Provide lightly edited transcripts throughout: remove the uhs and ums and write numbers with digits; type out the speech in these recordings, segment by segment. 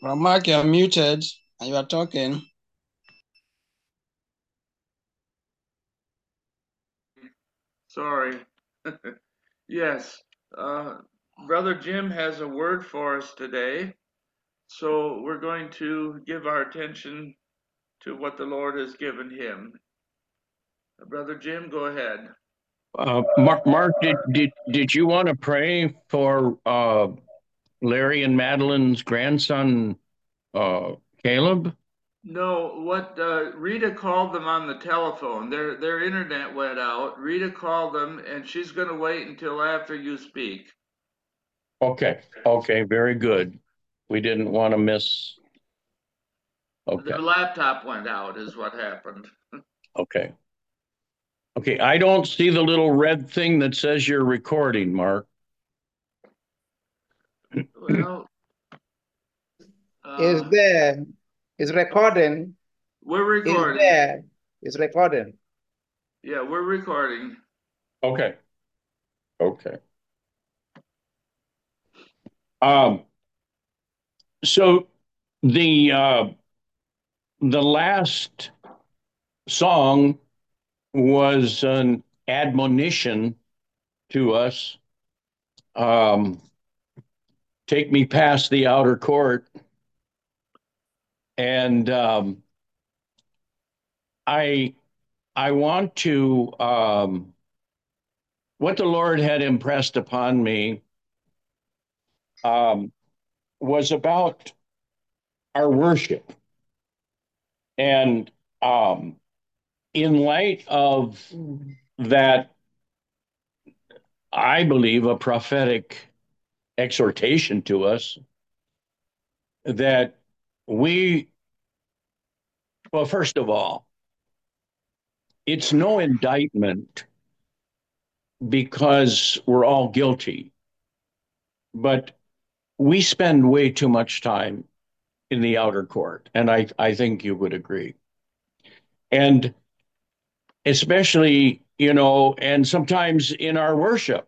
Mark, you're muted and you are talking. Sorry. Yes, uh, Brother Jim has a word for us today. So we're going to give our attention to what the Lord has given him. Brother Jim, go ahead. Mark, did you want to pray for Larry and Madeline's grandson, uh, Caleb? No, what Rita called them on the telephone. Their internet went out. Rita called them, and she's going to wait until after you speak. Okay, very good. We didn't want to miss. Okay, Their laptop went out, is what happened. okay, okay. I don't see the little red thing that says you're recording, Mark. Well, Is uh, there, is recording, we're is recording. there, is recording. Yeah, we're recording. Okay, okay. Um, so the last song was an admonition to us. Um, Take me past the outer court, and I I want to what the Lord had impressed upon me um, was about our worship, and um, in light of that, I believe a prophetic exhortation to us that we, well, first of all, it's no indictment because we're all guilty, but we spend way too much time in the outer court, and I think you would agree. And especially, and sometimes in our worship,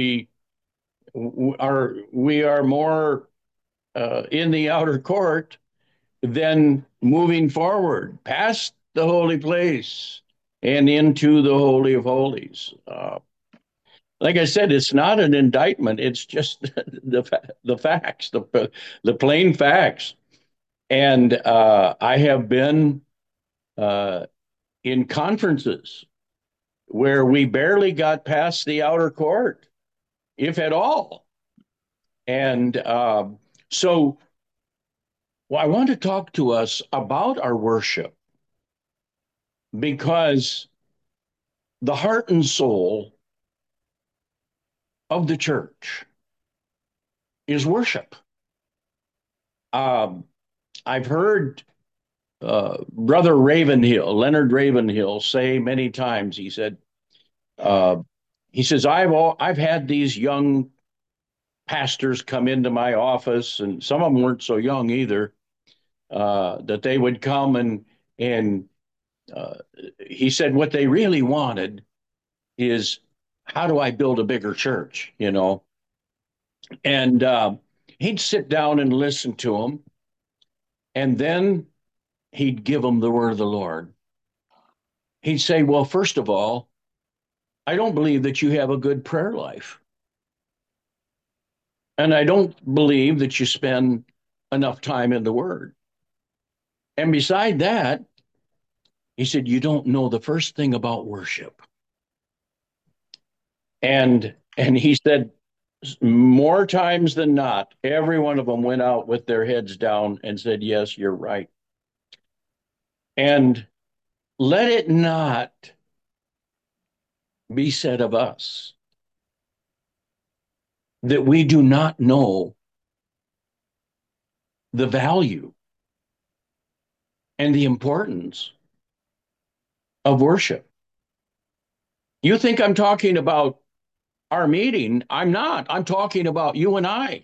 we are more in the outer court than moving forward past the holy place and into the holy of holies. Like I said, it's not an indictment. It's just the facts, the plain facts. And I have been uh, in conferences where we barely got past the outer court, if at all. And so well, I want to talk to us about our worship because the heart and soul of the church is worship. Um, I've heard Brother Ravenhill, Leonard Ravenhill, say many times. Uh, he says, I've had these young pastors come into my office, and some of them weren't so young either. That they would come and uh, he said what they really wanted is how do I build a bigger church, And he'd sit down and listen to them, and then he'd give them the word of the Lord. He'd say, well, first of all, I don't believe that you have a good prayer life. And I don't believe that you spend enough time in the word. And beside that, he said, you don't know the first thing about worship. And he said, more times than not, every one of them went out with their heads down and said, yes, you're right. And let it not be said of us that we do not know the value and the importance of worship. You think I'm talking about our meeting? I'm not. I'm talking about you and I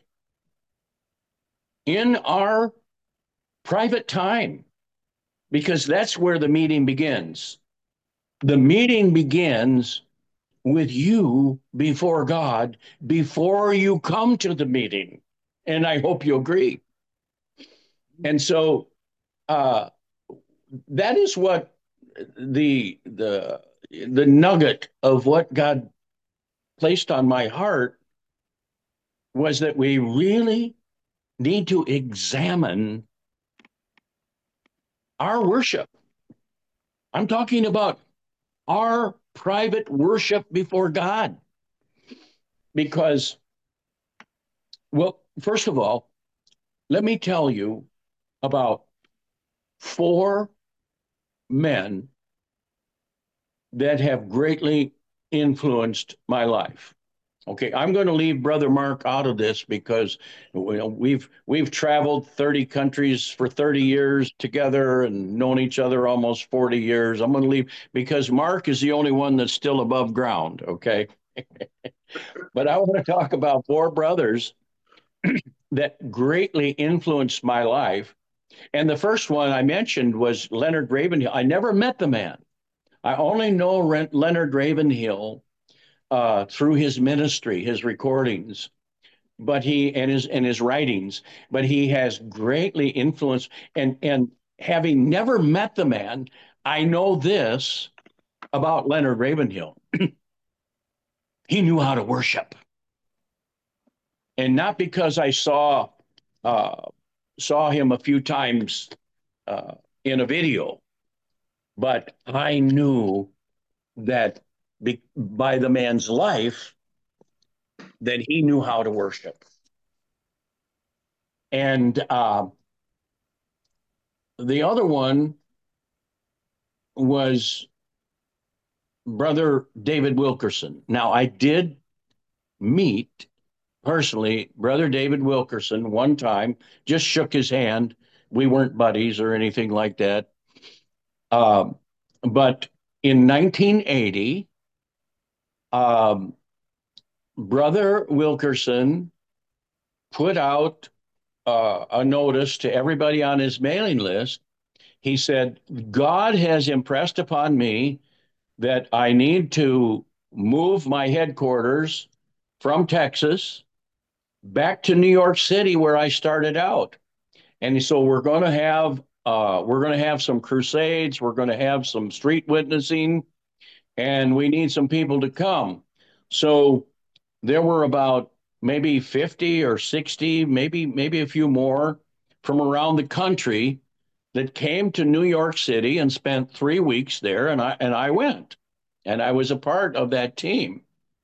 in our private time, because that's where the meeting begins. The meeting begins with you before God before you come to the meeting. And I hope you agree. And so that is what the nugget of what God placed on my heart was that we really need to examine our worship. I'm talking about our private worship before God. Because, well, first of all, let me tell you about 4 men that have greatly influenced my life. Okay, I'm going to leave Brother Mark out of this because we've traveled 30 countries for 30 years together and known each other almost 40 years. I'm going to leave because Mark is the only one that's still above ground. Okay, but I want to talk about 4 brothers that greatly influenced my life. And the first one I mentioned was Leonard Ravenhill. I never met the man. I only know Leonard Ravenhill through his ministry, his recordings, but he and his writings. But he has greatly influenced. And having never met the man, I know this about Leonard Ravenhill. He knew how to worship, and not because I uh, saw him a few times uh, in a video, but I knew that by the man's life that he knew how to worship. And the other one was Brother David Wilkerson. Now, I did meet personally Brother David Wilkerson one time, just shook his hand. We weren't buddies or anything like that. But in 1980, um, Brother Wilkerson put out a notice to everybody on his mailing list. He said, God has impressed upon me that I need to move my headquarters from Texas back to New York City where I started out. And so we're going to have some crusades, we're going to have some street witnessing, and we need some people to come. So there were about maybe 50 or 60, maybe a few more from around the country that came to New York City and spent 3 weeks there, and I went, and I was a part of that team.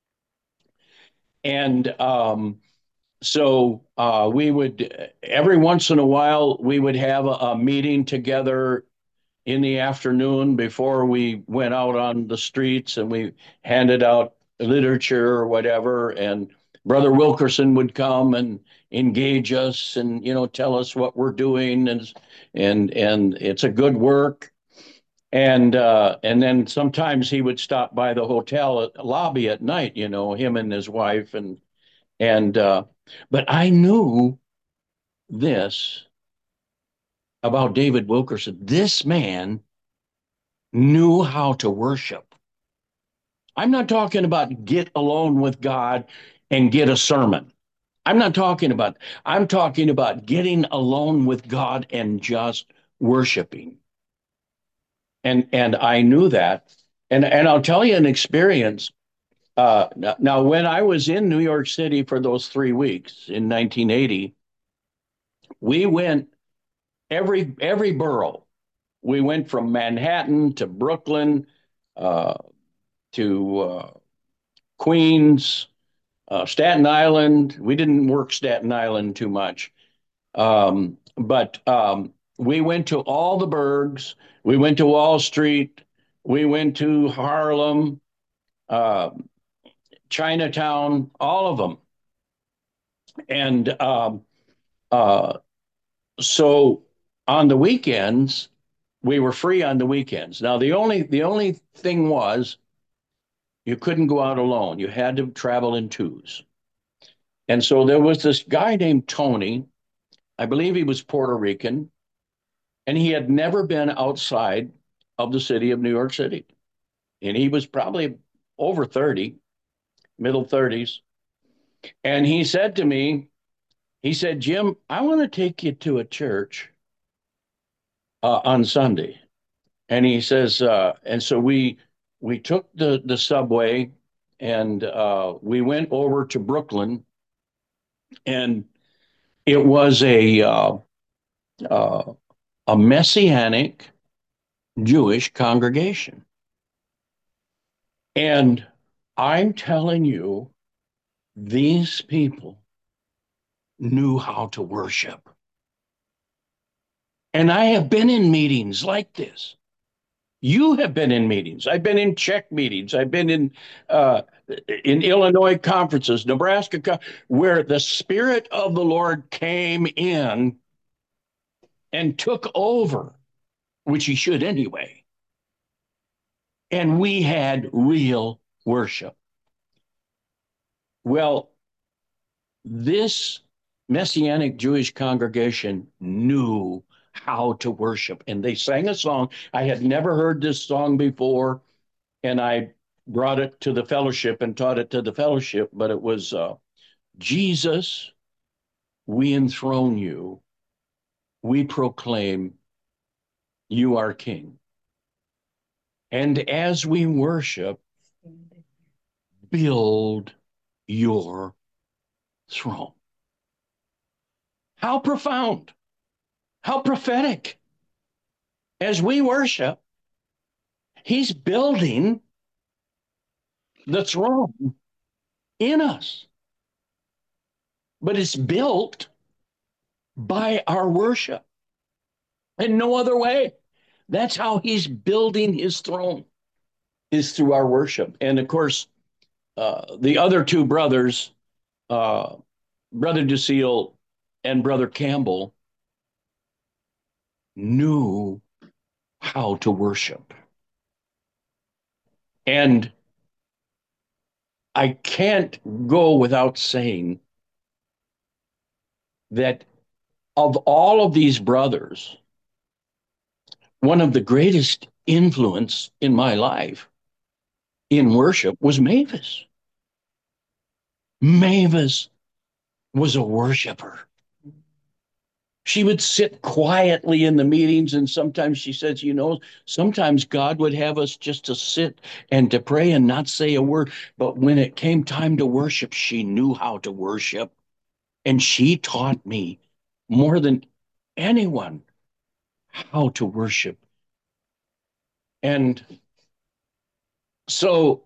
And so we would every once in a while we would have a meeting together in the afternoon before we went out on the streets, and we handed out literature or whatever. And Brother Wilkerson would come and engage us and tell us what we're doing, and it's a good work. And then sometimes he would stop by the hotel lobby at night, him and his wife, and but I knew this about David Wilkerson. This man knew how to worship. I'm not talking about get alone with God and get a sermon. I'm not talking about, I'm talking about getting alone with God and just worshiping. And I knew that. And I'll tell you an experience. Now, when I was in New York City for those 3 weeks in 1980, we went every borough. We went from Manhattan to Brooklyn, uh, to Queens, Staten Island. We didn't work Staten Island too much, but we went to all the burgs. We went to Wall Street. We went to Harlem, uh, Chinatown, all of them. And uh, so on the weekends, we were free on the weekends. Now the only thing was you couldn't go out alone. You had to travel in twos. And so there was this guy named Tony. I believe he was Puerto Rican, and he had never been outside of the city of New York City. And he was probably over 30, middle 30s. And he said to me, he said, Jim, I want to take you to a church on Sunday. And he says, and so we took the subway and we went over to Brooklyn, and it was uh, a Messianic Jewish congregation. And I'm telling you, these people knew how to worship. And I have been in meetings like this. You have been in meetings. I've been in Czech meetings. I've been in Illinois conferences, Nebraska, where the Spirit of the Lord came in and took over, which he should anyway. And we had real worship. Well, this Messianic Jewish congregation knew how to worship, and they sang a song. I had never heard this song before, and I brought it to the fellowship and taught it to the fellowship, but it was Jesus, we enthrone you, we proclaim you are King. And as we worship, build your throne. How profound, how prophetic. As we worship, he's building the throne in us. But it's built by our worship and no other way. That's how he's building his throne, is through our worship. And of course, the other two brothers, Brother Ducille and Brother Campbell, knew how to worship. And I can't go without saying that of all of these brothers, one of the greatest influence in my life in worship was Mavis. Mavis was a worshiper. She would sit quietly in the meetings, and sometimes she says, sometimes God would have us just to sit and to pray and not say a word. But when it came time to worship, she knew how to worship. And she taught me more than anyone how to worship. And so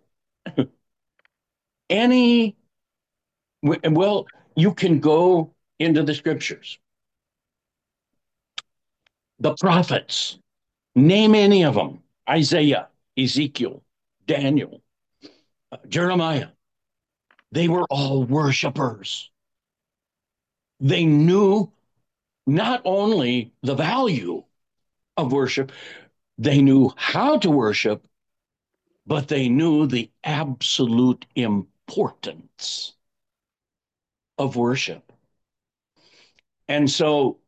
you can go into the scriptures. The prophets, name any of them: Isaiah, Ezekiel, Daniel, Jeremiah. They were all worshipers. They knew not only the value of worship, they knew how to worship, but they knew the absolute importance of worship. And so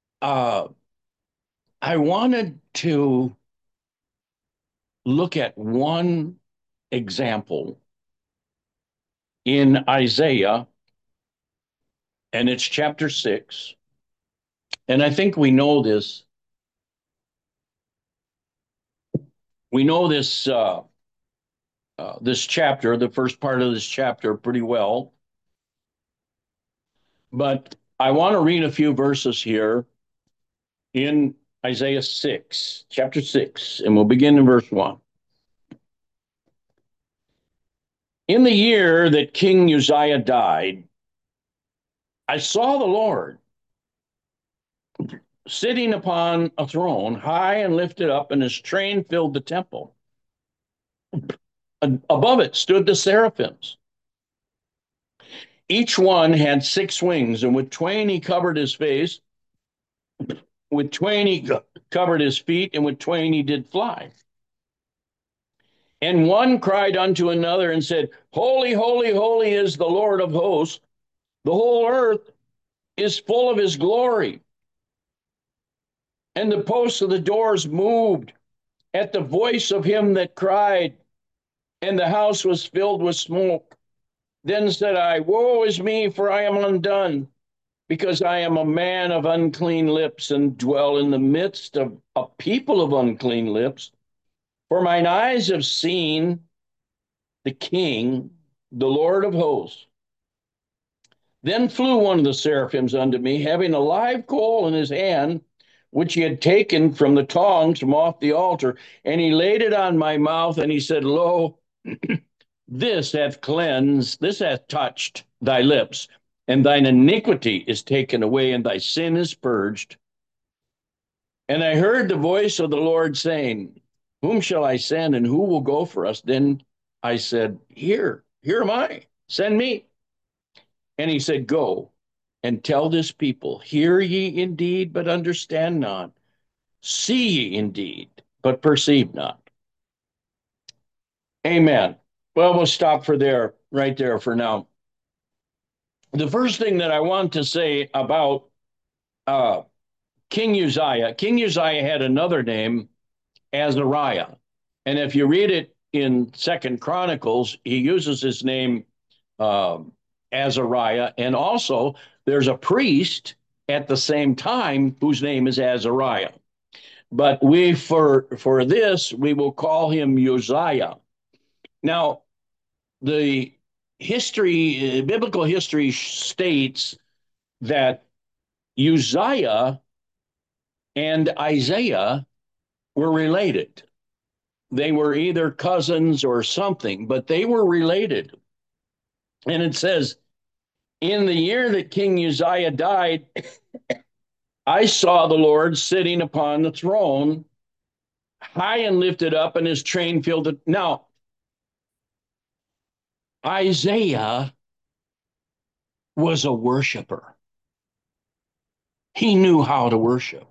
I wanted to look at one example in Isaiah, and it's chapter 6. And I think we know this. We know this this chapter, the first part of this chapter, pretty well. But I want to read a few verses here in Isaiah 6, chapter 6, and we'll begin in verse 1. In the year that King Uzziah died, I saw the Lord sitting upon a throne, high and lifted up, and his train filled the temple. Above it stood the seraphims. Each one had 6 wings, and with twain he covered his face, with twain he covered his feet, and with twain he did fly. And one cried unto another and said, Holy, holy, holy is the Lord of hosts. The whole earth is full of his glory. And the posts of the doors moved at the voice of him that cried, and the house was filled with smoke. Then said I, Woe is me, for I am undone, because I am a man of unclean lips and dwell in the midst of a people of unclean lips. For mine eyes have seen the King, the Lord of hosts. Then flew one of the seraphims unto me, having a live coal in his hand, which he had taken from the tongs from off the altar, and he laid it on my mouth, and he said, Lo, this hath cleansed, this hath touched thy lips, and thine iniquity is taken away, and thy sin is purged. And I heard the voice of the Lord saying, Whom shall I send, and who will go for us? Then I said, Here am I, send me. And he said, Go and tell this people, hear ye indeed, but understand not. See ye indeed, but perceive not. Amen. Well, we'll stop right there for now. The first thing that I want to say about King Uzziah had another name, Azariah. And if you read it in Second Chronicles, he uses his name Azariah, and also there's a priest at the same time whose name is Azariah. But for this we will call him Uzziah. Now, the biblical history states that Uzziah and Isaiah were related. They were either cousins or something, but they were related. And it says, in the year that King Uzziah died, I saw the Lord sitting upon the throne, high and lifted up, and his train filled it. Now, Isaiah was a worshiper. He knew how to worship.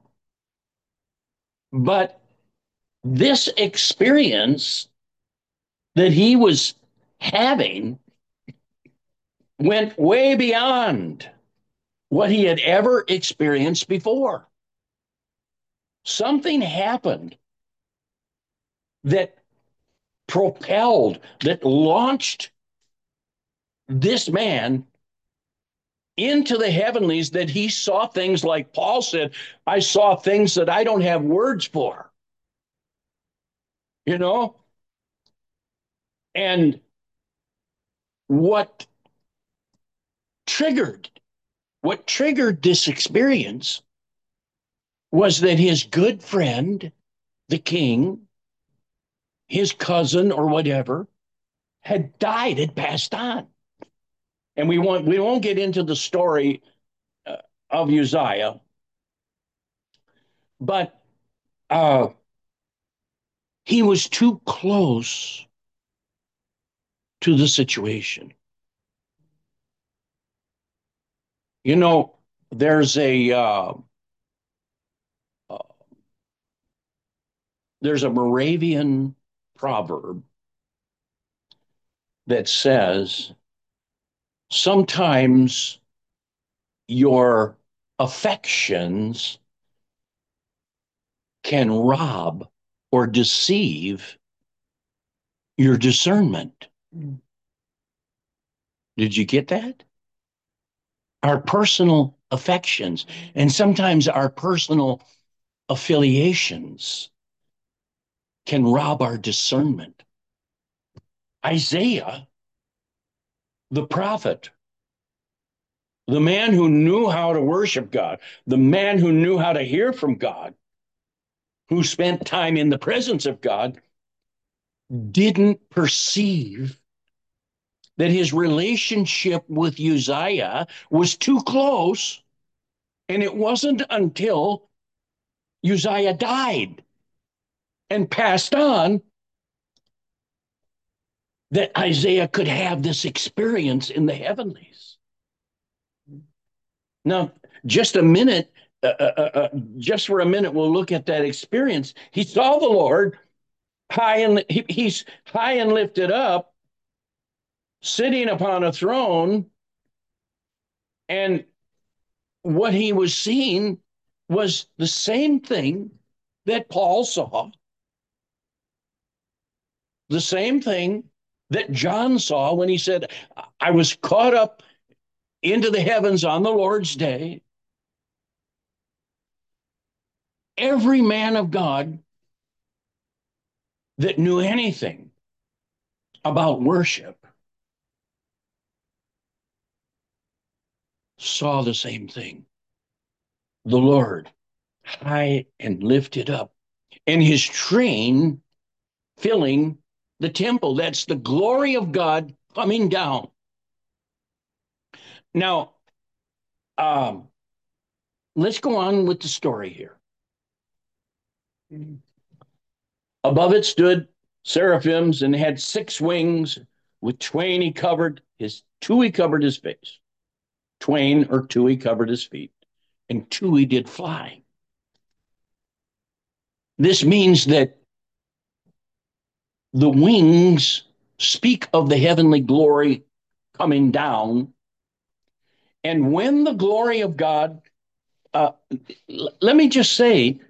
But this experience that he was having went way beyond what he had ever experienced before. Something happened that propelled, that launched this man into the heavenlies, that he saw things like Paul said, I saw things that I don't have words for. You know? And what triggered this experience was that his good friend, the king, his cousin or whatever, had died, had passed on. And we won't get into the story of Uzziah, but he was too close to the situation. You know, there's a Moravian proverb that says, sometimes your affections can rob or deceive your discernment. Did you get that? Our personal affections, and sometimes our personal affiliations, can rob our discernment. Isaiah, the prophet, the man who knew how to worship God, the man who knew how to hear from God, who spent time in the presence of God, didn't perceive that his relationship with Uzziah was too close. And it wasn't until Uzziah died and passed on that Isaiah could have this experience in the heavenlies. Now, just for a minute, we'll look at that experience. He saw the Lord he's high and lifted up, sitting upon a throne, and what he was seeing was the same thing that Paul saw, the same thing that John saw when he said, I was caught up into the heavens on the Lord's day, every man of God that knew anything about worship saw the same thing. The Lord high and lifted up, and his train filling the temple. That's the glory of God coming down. Now, let's go on with the story here. Above it stood seraphims and had 6 wings. With twain he covered his face. Twain or two he covered his feet, and 2 he did fly. This means that the wings speak of the heavenly glory coming down. And when the glory of God, let me just say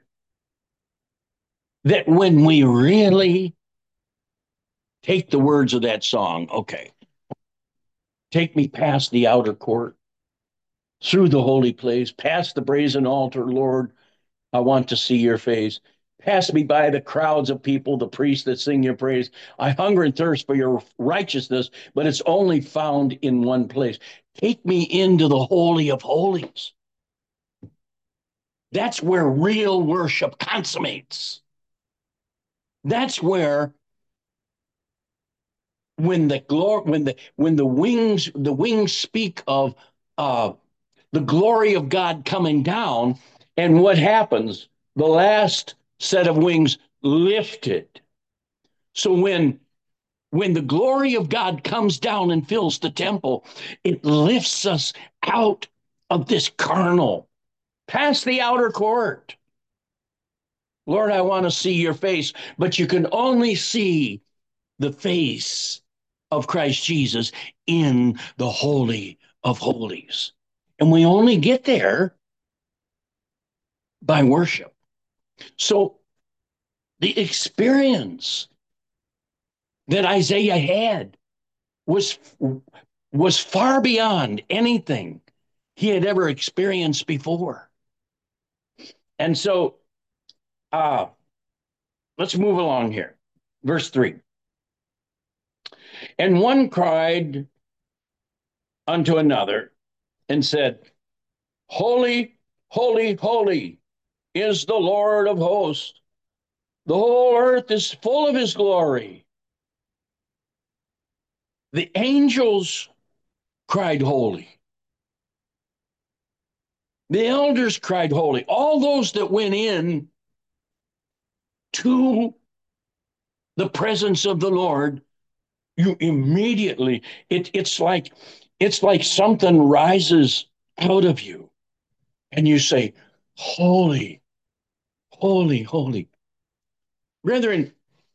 that when we really take the words of that song, okay, take me past the outer court, through the holy place, past the brazen altar, Lord, I want to see your face. Pass me by the crowds of people, the priests that sing your praise. I hunger and thirst for your righteousness, but it's only found in one place. Take me into the Holy of Holies. That's where real worship consummates. That's where when the wings speak of the glory of God coming down, and what happens? The last set of wings lifted. So when the glory of God comes down and fills the temple, it lifts us out of this carnal, past the outer court. Lord, I want to see your face, but you can only see the face of Christ Jesus in the Holy of Holies. And we only get there by worship. So the experience that Isaiah had was far beyond anything he had ever experienced before. And so let's move along here. Verse 3. And one cried unto another and said, Holy, holy, holy is the Lord of hosts. The whole earth is full of his glory. The angels cried holy. The elders cried holy. All those that went in to the presence of the Lord, you immediately, it's like something rises out of you and you say, holy, holy, holy. Brethren,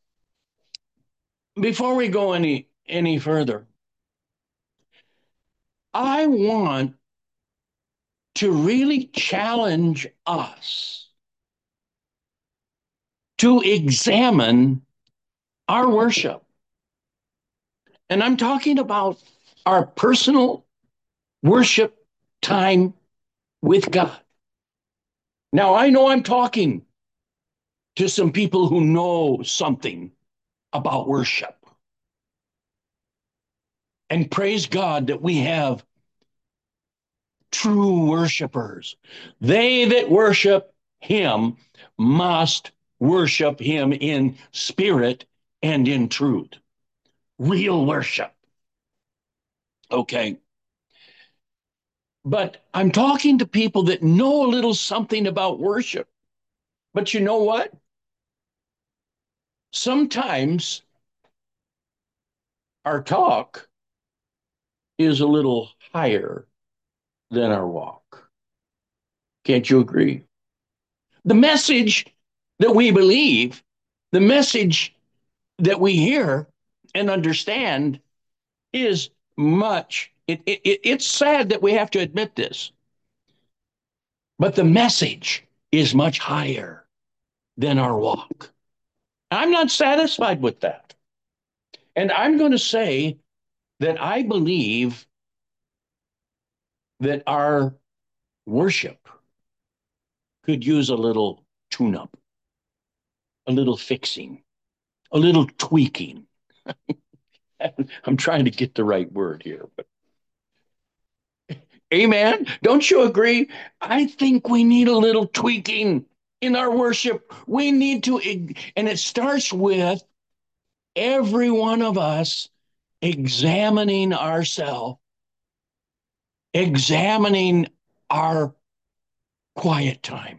before we go any further, I want to really challenge us to examine our worship. And I'm talking about our personal worship time with God. Now, I know I'm talking to some people who know something about worship. And praise God that we have true worshipers. They that worship him must worship him in spirit and in truth. Real worship. Okay. But I'm talking to people that know a little something about worship. But you know what? Sometimes our talk is a little higher than our walk. Can't you agree? The message that we believe, the message that we hear and understand is it's sad that we have to admit this, but the message is much higher than our walk. I'm not satisfied with that. And I'm going to say that I believe that our worship could use a little tune-up, a little fixing, a little tweaking. I'm trying to get the right word here, but amen. Don't you agree? I think we need a little tweaking in our worship. We need to, and it starts with every one of us examining ourselves, examining our quiet time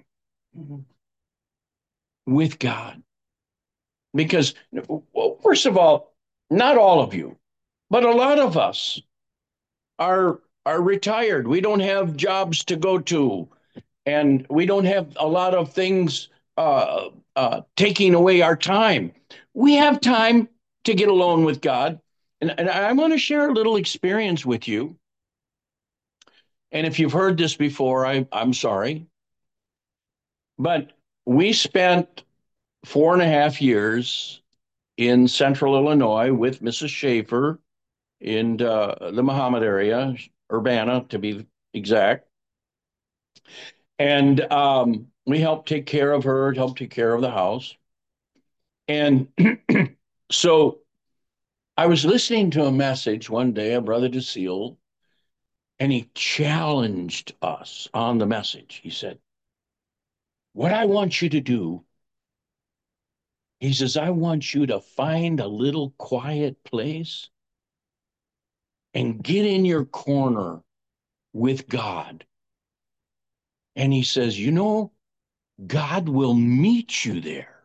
with God. Because, well, first of all, not all of you, but a lot of us are retired. We don't have jobs to go to, and we don't have a lot of things taking away our time. We have time to get alone with God. And I want to share a little experience with you. And if you've heard this before, I'm sorry. But we spent 4.5 years in central Illinois with Mrs. Schaefer in the Muhammad area, Urbana to be exact. And we helped take care of her, helped take care of the house. And so I was listening to a message one day of Brother DeSeal, and he challenged us on the message. He said, what I want you to do, he says, I want you to find a little quiet place and get in your corner with God. And he says, you know, God will meet you there.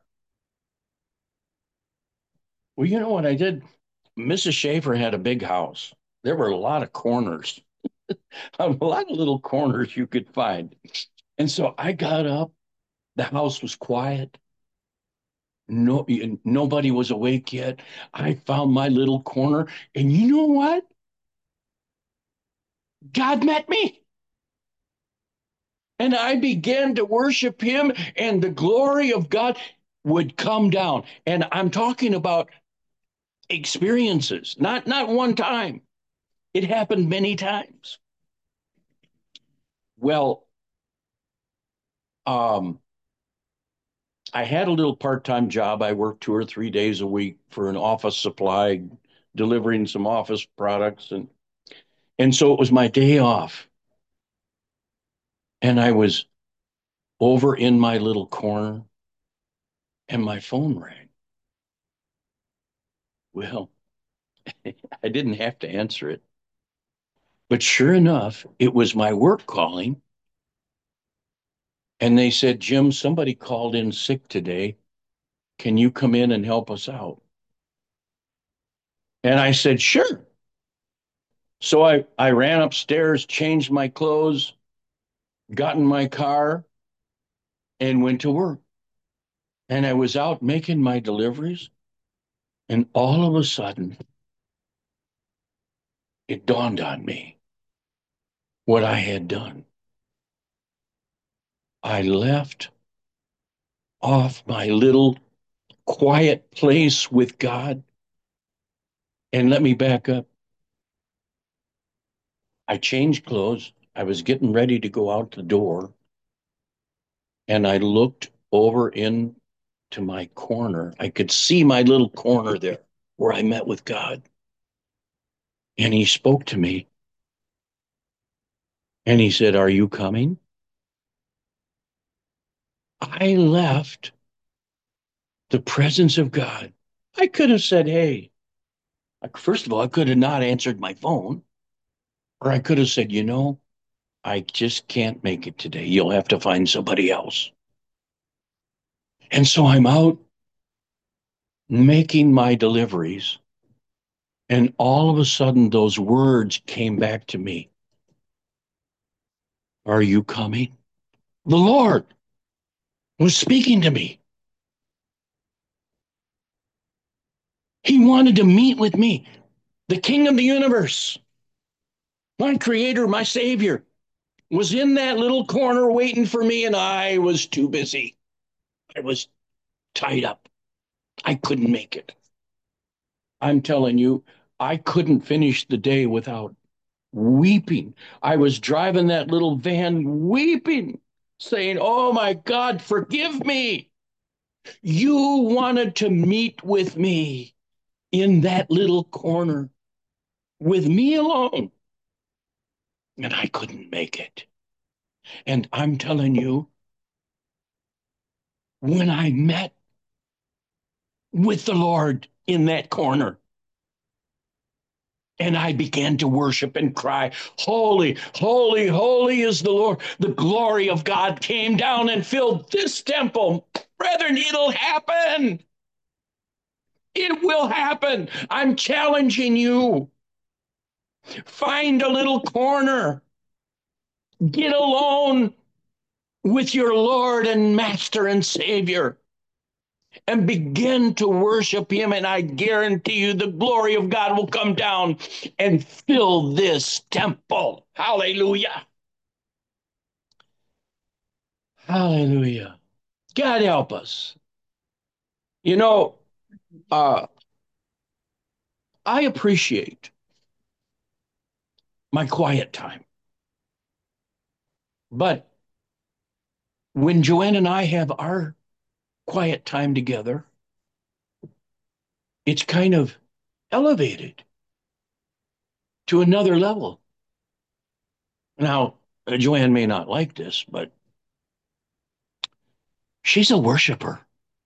Well, you know what I did? Mrs. Schaefer had a big house. There were a lot of corners, a lot of little corners you could find. And so I got up. The house was quiet. No, nobody was awake yet. I found my little corner. And you know what? God met me. And I began to worship him, and the glory of God would come down. And I'm talking about experiences, not one time. It happened many times. Well, I had a little part-time job. I worked 2 or 3 days a week for an office supply, delivering some office products, and so it was my day off. And I was over in my little corner, and my phone rang. Well, I didn't have to answer it. But sure enough, it was my work calling. And they said, Jim, somebody called in sick today. Can you come in and help us out? And I said, sure. So I ran upstairs, changed my clothes, got in my car, and went to work. And I was out making my deliveries. And all of a sudden, it dawned on me what I had done. I left off my little quiet place with God. And let me back up. I changed clothes. I was getting ready to go out the door. And I looked over into my corner. I could see my little corner there where I met with God. And he spoke to me. And he said, are you coming? I left the presence of God. I could have said, hey, first of all, I could have not answered my phone. Or I could have said, you know, I just can't make it today. You'll have to find somebody else. And so I'm out making my deliveries. And all of a sudden, those words came back to me. Are you coming? The Lord was speaking to me. He wanted to meet with me, the King of the universe, my creator, my savior, was in that little corner waiting for me, and I was too busy. I was tied up. I couldn't make it. I'm telling you, I couldn't finish the day without weeping. I was driving that little van weeping, saying, oh my God, forgive me. You wanted to meet with me in that little corner with me alone, and I couldn't make it. And I'm telling you, when I met with the Lord in that corner, and I began to worship and cry, holy, holy, holy is the Lord. The glory of God came down and filled this temple. Brethren, it'll happen. It will happen. I'm challenging you. Find a little corner. Get alone with your Lord and Master and Savior and begin to worship him. And I guarantee you the glory of God will come down and fill this temple. Hallelujah. Hallelujah. God help us. You know, I appreciate my quiet time. But when Joanne and I have our quiet time together, it's kind of elevated to another level. Now, Joanne may not like this, but she's a worshiper.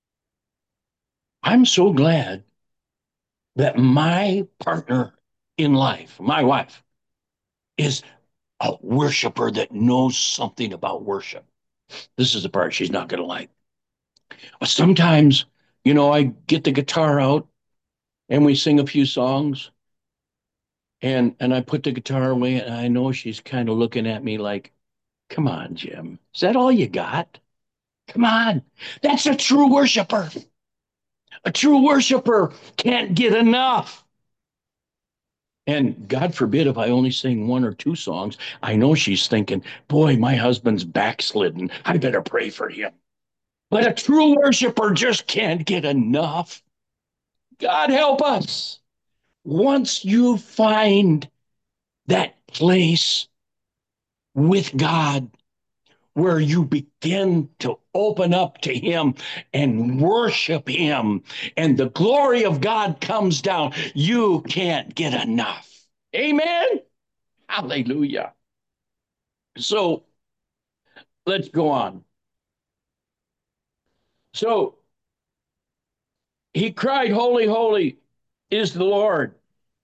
I'm so glad that my partner in life, my wife, is a worshiper that knows something about worship. This is the part she's not going to like. Sometimes, I get the guitar out and we sing a few songs, and I put the guitar away, and I know she's kind of looking at me like, come on, Jim, is that all you got? Come on. That's a true worshiper. A true worshiper can't get enough. And God forbid if I only sing one or two songs, I know she's thinking, boy, my husband's backslidden. I better pray for him. But a true worshiper just can't get enough. God help us. Once you find that place with God where you begin to open up to him and worship him, and the glory of God comes down, you can't get enough. Amen. Hallelujah. So let's go on. So he cried, holy, holy is the Lord,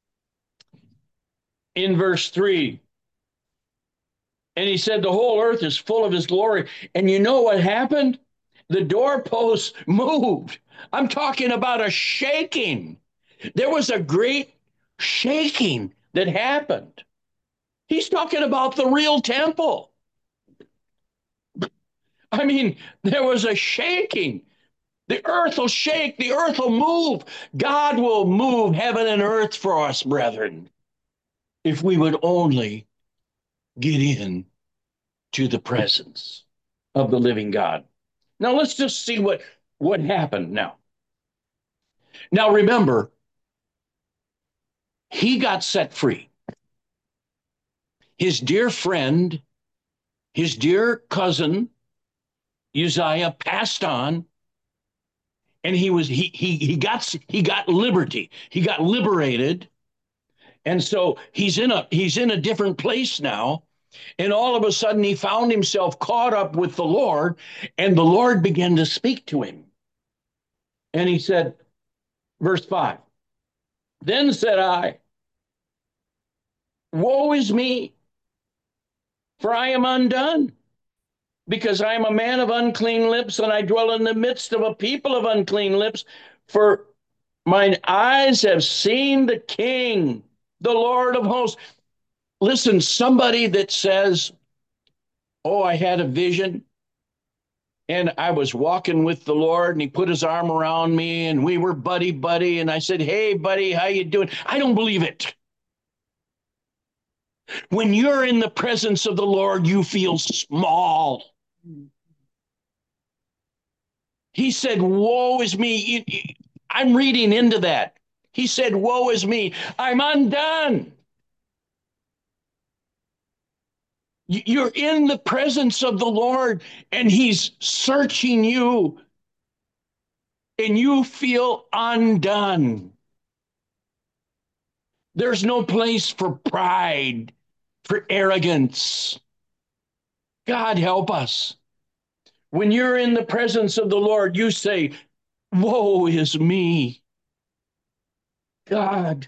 in verse 3. And he said, the whole earth is full of his glory. And you know what happened? The doorposts moved. I'm talking about a shaking. There was a great shaking that happened. He's talking about the real temple. I mean, there was a shaking. The earth will shake. The earth will move. God will move heaven and earth for us, brethren, if we would only get in to the presence of the living God. Now let's just see what happened now. Now remember, he got set free. His dear friend, his dear cousin, Uzziah, passed on, and he got liberty. He got liberated. And so he's in a different place now. And all of a sudden he found himself caught up with the Lord, and the Lord began to speak to him. And he said, verse 5, then said I, woe is me, for I am undone, because I am a man of unclean lips, and I dwell in the midst of a people of unclean lips, for mine eyes have seen the King, the Lord of hosts. Listen, somebody that says, oh, I had a vision, and I was walking with the Lord, and he put his arm around me, and we were buddy, and I said, hey, buddy, how you doing? I don't believe it. When you're in the presence of the Lord, you feel small. He said, woe is me. I'm reading into that. He said, woe is me. I'm undone. You're in the presence of the Lord, and he's searching you, and you feel undone. There's no place for pride, for arrogance. God help us. When you're in the presence of the Lord, you say, woe is me. God.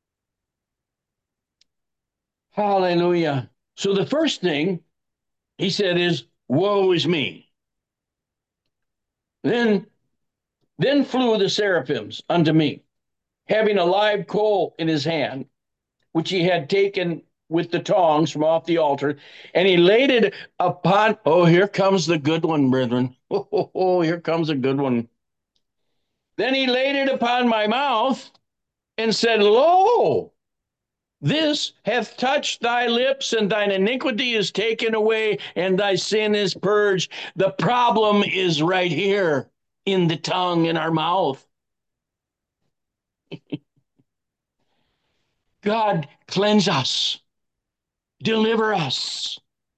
Hallelujah. So the first thing he said is, woe is me. Then flew the seraphims unto me, having a live coal in his hand, which he had taken with the tongs from off the altar, and he laid it upon, oh, here comes the good one, brethren. Oh, here comes a good one. Then he laid it upon my mouth and said, lo, this hath touched thy lips, and thine iniquity is taken away, and thy sin is purged. The problem is right here in the tongue, in our mouth. God, cleanse us, deliver us.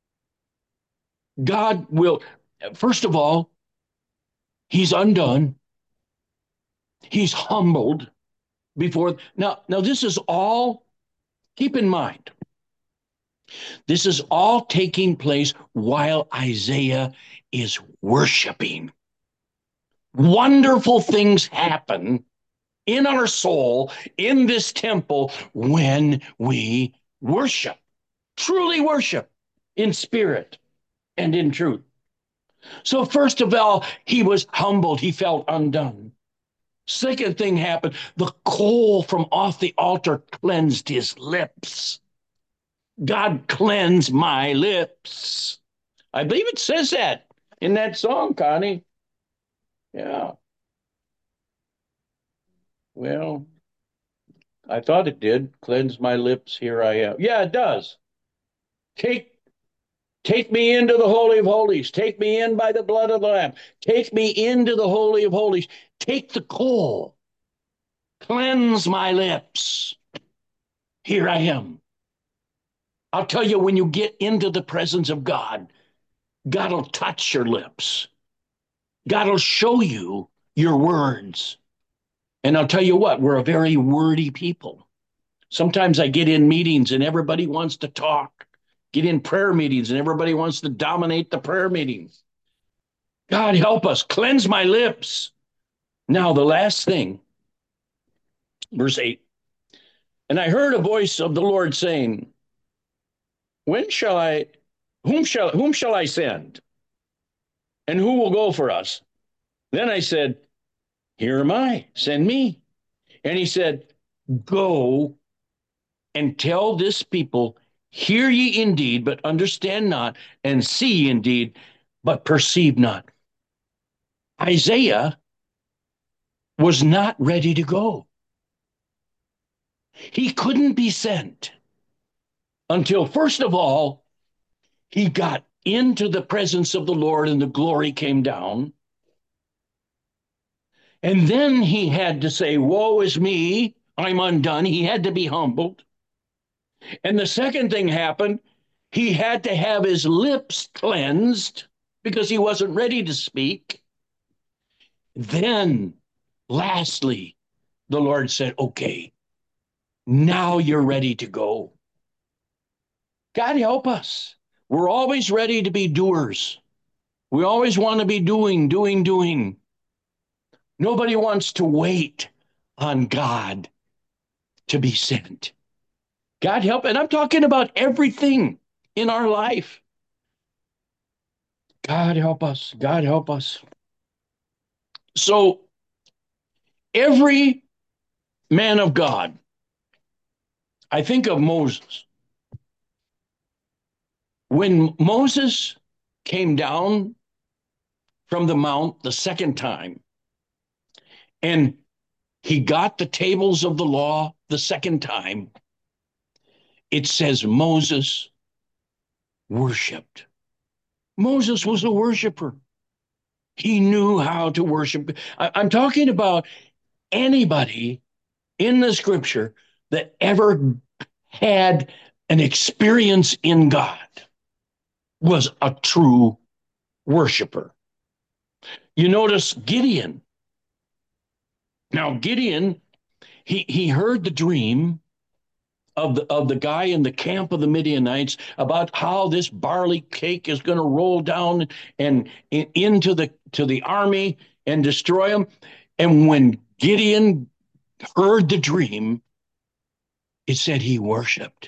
God will, first of all, he's undone. He's humbled before. Now this is all, keep in mind, this is all taking place while Isaiah is worshiping. Wonderful things happen in our soul, in this temple, when we worship, truly worship in spirit and in truth. So first of all, he was humbled. He felt undone. Second thing happened, the coal from off the altar cleansed his lips. God, cleanse my lips. I believe it says that in that song, Connie. Yeah. Well, I thought it did. Cleanse my lips, here I am. Yeah, it does. Take me into the Holy of Holies. Take me in by the blood of the Lamb. Take me into the Holy of Holies. Take the coal. Cleanse my lips. Here I am. I'll tell you, when you get into the presence of God, God will touch your lips. God will show you your words. And I'll tell you what, we're a very wordy people. Sometimes I get in meetings and everybody wants to talk. Get in prayer meetings and everybody wants to dominate the prayer meetings. God help us, cleanse my lips. Now, the last thing, verse 8. And I heard a voice of the Lord saying, whom shall I send? And who will go for us? Then I said, here am I, send me. And he said, go and tell this people, hear ye indeed, but understand not, and see ye indeed, but perceive not. Isaiah was not ready to go. He couldn't be sent until, first of all, he got into the presence of the Lord and the glory came down. And then he had to say, woe is me, I'm undone. He had to be humbled. And the second thing happened, he had to have his lips cleansed because he wasn't ready to speak. Then, lastly, the Lord said, okay, now you're ready to go. God help us. We're always ready to be doers. We always want to be doing. Nobody wants to wait on God to be sent. God help. And I'm talking about everything in our life. God help us. God help us. So every man of God, I think of Moses. When Moses came down from the mount the second time, and he got the tables of the law the second time, it says Moses worshiped. Moses was a worshiper. He knew how to worship. I'm talking about anybody in the scripture that ever had an experience in God. was a true worshiper. You notice Gideon. Now, Gideon, he heard the dream of the guy in the camp of the Midianites about how this barley cake is going to roll down and into the army and destroy them. And when Gideon heard the dream, it said he worshiped.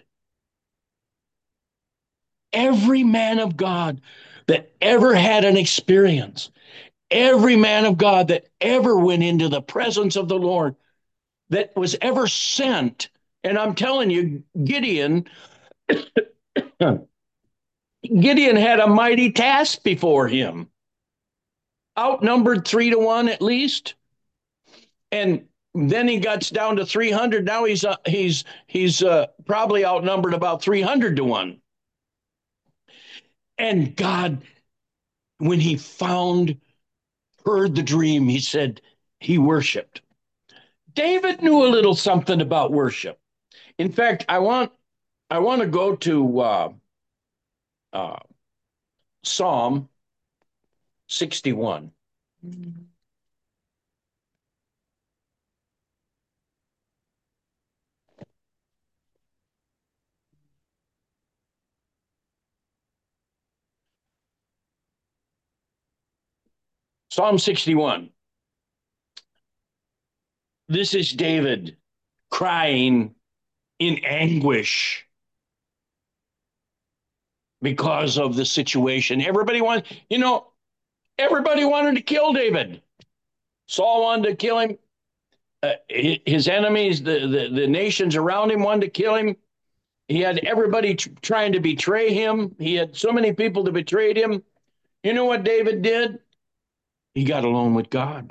Every man of God that ever had an experience, every man of God that ever went into the presence of the Lord, that was ever sent, and I'm telling you, Gideon had a mighty task before him, outnumbered 3-1 at least, and then he gets down to 300. Now he's probably outnumbered about 300-1. And God, when he heard the dream, he said he worshiped. David knew a little something about worship. In fact, I want to go to Psalm 61. Psalm 61. This is David crying in anguish because of the situation. Everybody wanted to kill David. Saul wanted to kill him. His enemies, the nations around him wanted to kill him. He had everybody trying to betray him. He had so many people that betrayed him. You know what David did? He got alone with God.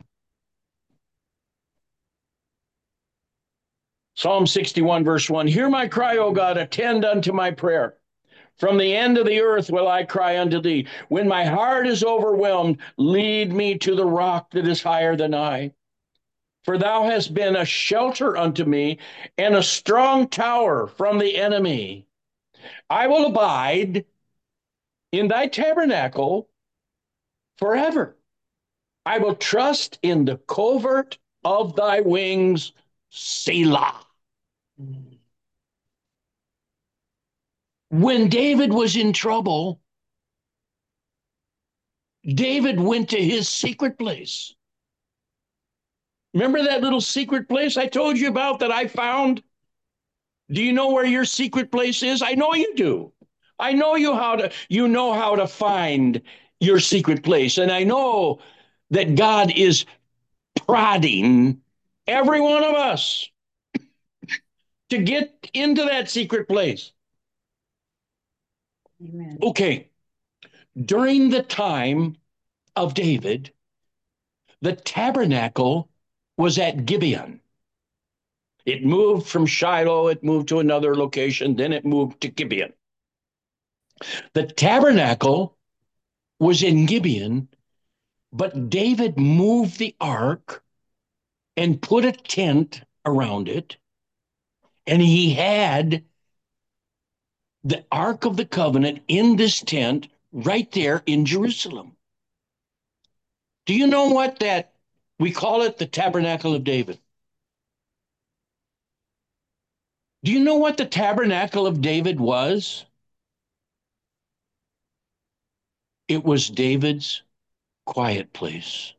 Psalm 61, verse 1. Hear my cry, O God, attend unto my prayer. From the end of the earth will I cry unto thee. When my heart is overwhelmed, lead me to the rock that is higher than I. For thou hast been a shelter unto me and a strong tower from the enemy. I will abide in thy tabernacle forever. I will trust in the covert of thy wings, Selah. When David was in trouble, David went to his secret place. Remember that little secret place I told you about that I found? Do you know where your secret place is? I know you do. I know you know how to find your secret place. And I know that God is prodding every one of us to get into that secret place. Amen. Okay. During the time of David, the tabernacle was at Gibeon. It moved from Shiloh, it moved to another location, then it moved to Gibeon. The tabernacle was in Gibeon, but David moved the ark and put a tent around it, and he had the Ark of the Covenant in this tent right there in Jerusalem. Do you know what we call it the Tabernacle of David? Do you know what the Tabernacle of David was? It was David's quiet place.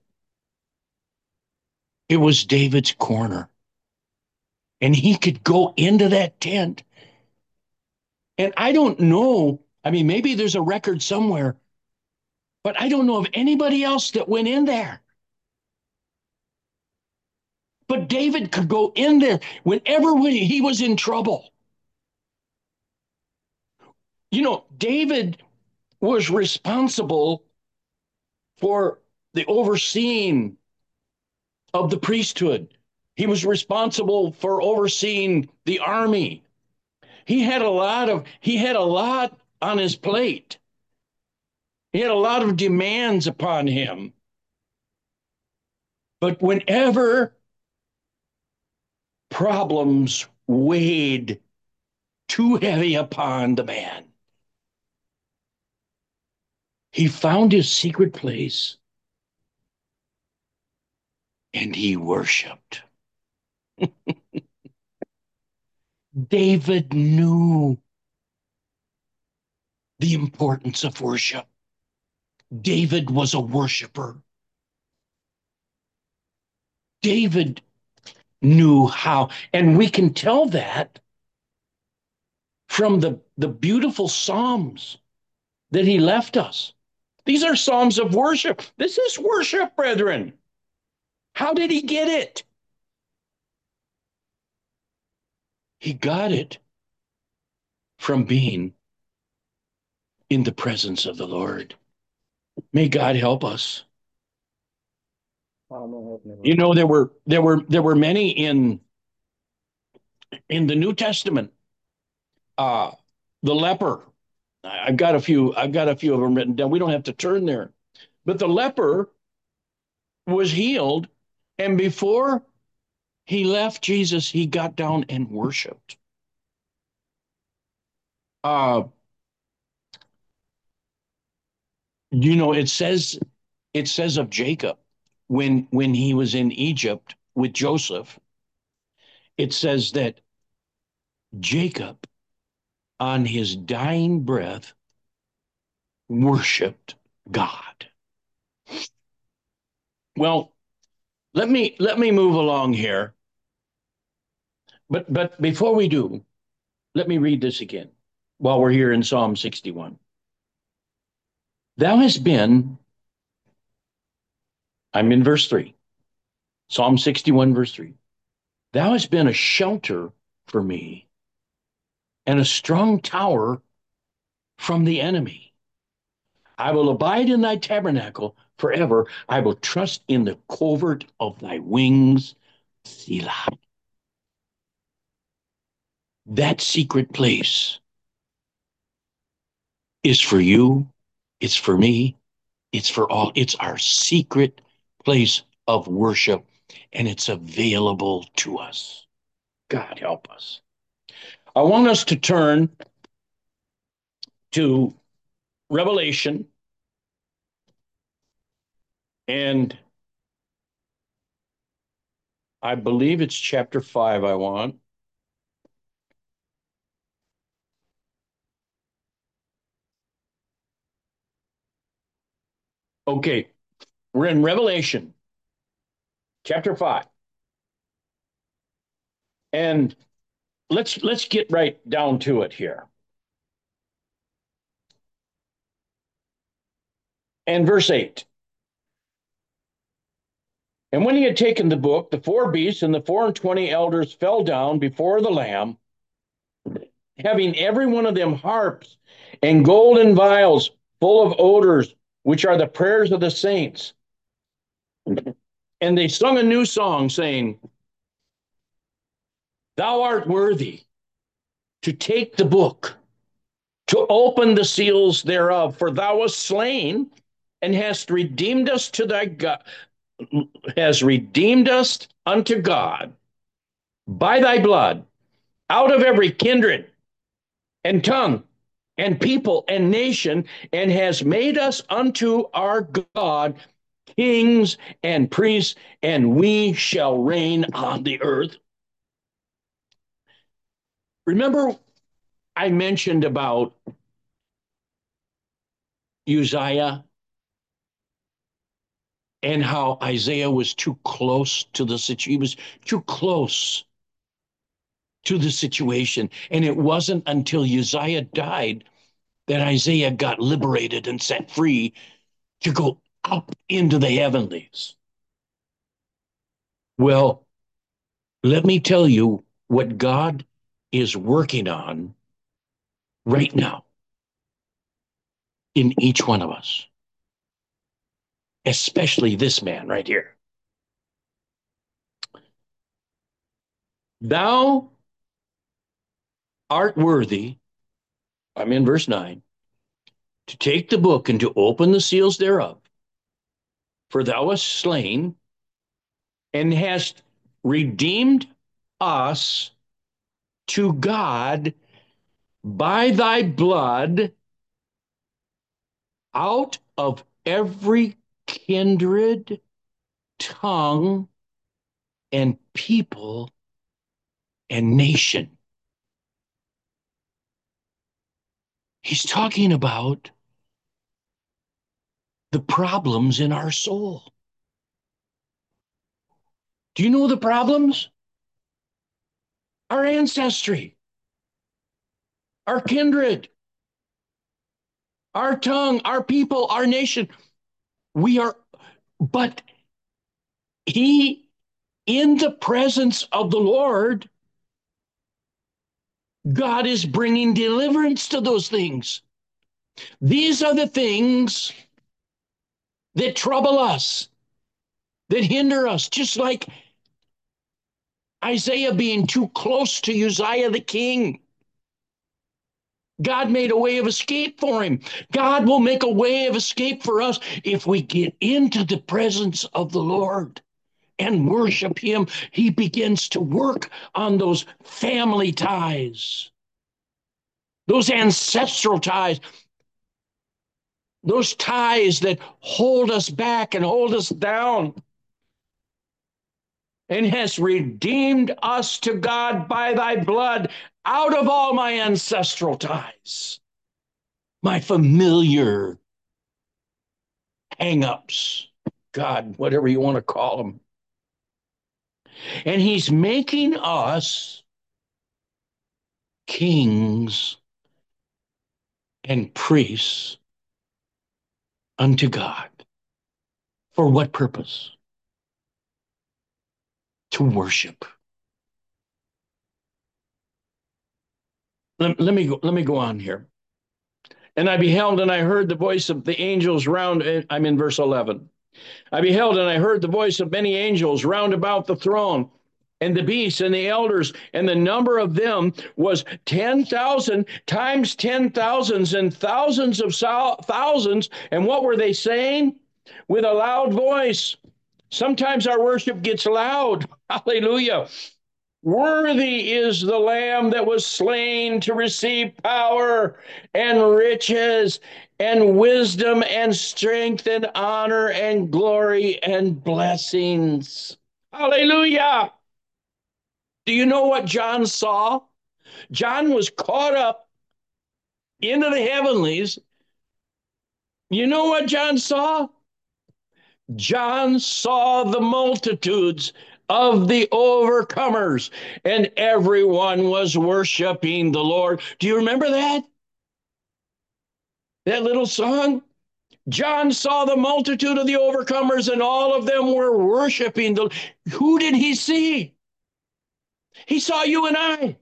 It was David's corner. And he could go into that tent. And I don't know, I mean, maybe there's a record somewhere, but I don't know of anybody else that went in there. But David could go in there whenever he was in trouble. You know, David was responsible for the overseeing of the priesthood. He was responsible for overseeing the army. He had a lot on his plate. He had a lot of demands upon him. But whenever problems weighed too heavy upon the man, He found his secret place and he worshiped. David knew the importance of worship. David was a worshiper. David knew how, and we can tell that from the beautiful Psalms that he left us. These are Psalms of worship. This is worship, brethren. How did he get it? He got it from being in the presence of the Lord. May God help us. You know, there were many in the New Testament. The leper. I've got a few of them written down. We don't have to turn there. But the leper was healed, and before he left Jesus, he got down and worshiped. You know, it says of Jacob when he was in Egypt with Joseph, it says that Jacob on his dying breath worshiped God. Well, let me move along here. But before we do, let me read this again while we're here in Psalm 61. Thou hast been, I'm in verse 3, Psalm 61, verse 3. Thou hast been a shelter for me and a strong tower from the enemy. I will abide in thy tabernacle forever. I will trust in the covert of thy wings, Selah. That secret place is for you, it's for me, it's for all. It's our secret place of worship, and it's available to us. God help us. I want us to turn to Revelation, and I believe it's chapter 5 I want. Okay, we're in Revelation, chapter 5. And let's get right down to it here. And verse 8. And when he had taken the book, the 4 beasts and the 24 elders fell down before the Lamb, having every one of them harps and golden vials full of odors, which are the prayers of the saints. And they sung a new song, saying, Thou art worthy to take the book, to open the seals thereof, for thou wast slain and hast redeemed us to thy God, has redeemed us unto God by thy blood out of every kindred and tongue and people and nation, and has made us unto our God kings and priests, and we shall reign on the earth. Remember, I mentioned about Uzziah and how Isaiah was too close to the situation. He was too close to the situation. And it wasn't until Uzziah died that Isaiah got liberated and set free to go up into the heavenlies. Well, let me tell you what God is working on right now in each one of us, especially this man right here. Thou art worthy, I'm in verse 9, to take the book and to open the seals thereof, for thou wast slain and hast redeemed us to God by thy blood out of every kindred, tongue, and people and nation. He's talking about the problems in our soul. Do you know the problems? Our ancestry, our kindred, our tongue, our people, our nation. But in the presence of the Lord, God is bringing deliverance to those things. These are the things that trouble us, that hinder us, just like Isaiah being too close to Uzziah the king. God made a way of escape for him. God will make a way of escape for us if we get into the presence of the Lord and worship him. He begins to work on those family ties, those ancestral ties, those ties that hold us back and hold us down, and has redeemed us to God by thy blood out of all my ancestral ties, my familiar hang-ups, God, whatever you want to call them. And he's making us kings and priests unto God. For what purpose? To worship. Let me go on here. And I beheld and I heard the voice of the angels round, I'm in verse 11. I beheld and I heard the voice of many angels round about the throne, and the beasts and the elders, and the number of them was 10,000 times 10,000s and thousands of thousands. And what were they saying? With a loud voice. Sometimes our worship gets loud. Hallelujah. Worthy is the Lamb that was slain to receive power and riches and wisdom and strength and honor and glory and blessings. Hallelujah. Do you know what John saw? John was caught up into the heavenlies. You know what John saw? John saw the multitudes of the overcomers, and everyone was worshiping the Lord. Do you remember that? That little song? John saw the multitude of the overcomers, and all of them were worshiping the. Who did he see? He saw you and I.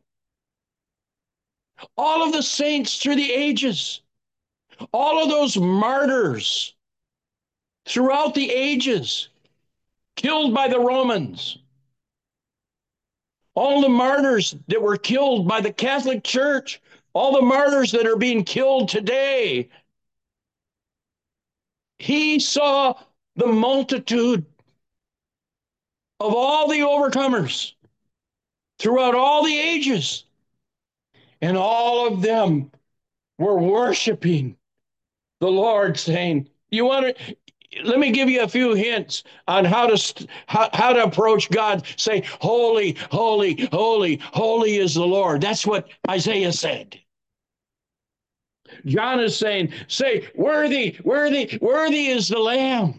All of the saints through the ages. All of those martyrs throughout the ages, killed by the Romans. All the martyrs that were killed by the Catholic Church, all the martyrs that are being killed today. He saw the multitude of all the overcomers throughout all the ages, and all of them were worshiping the Lord, saying, "You want to?" Let me give you a few hints on how to approach God. Say, "Holy, holy, holy, holy is the Lord." That's what Isaiah said. John is saying, "Say, worthy, worthy, worthy is the Lamb."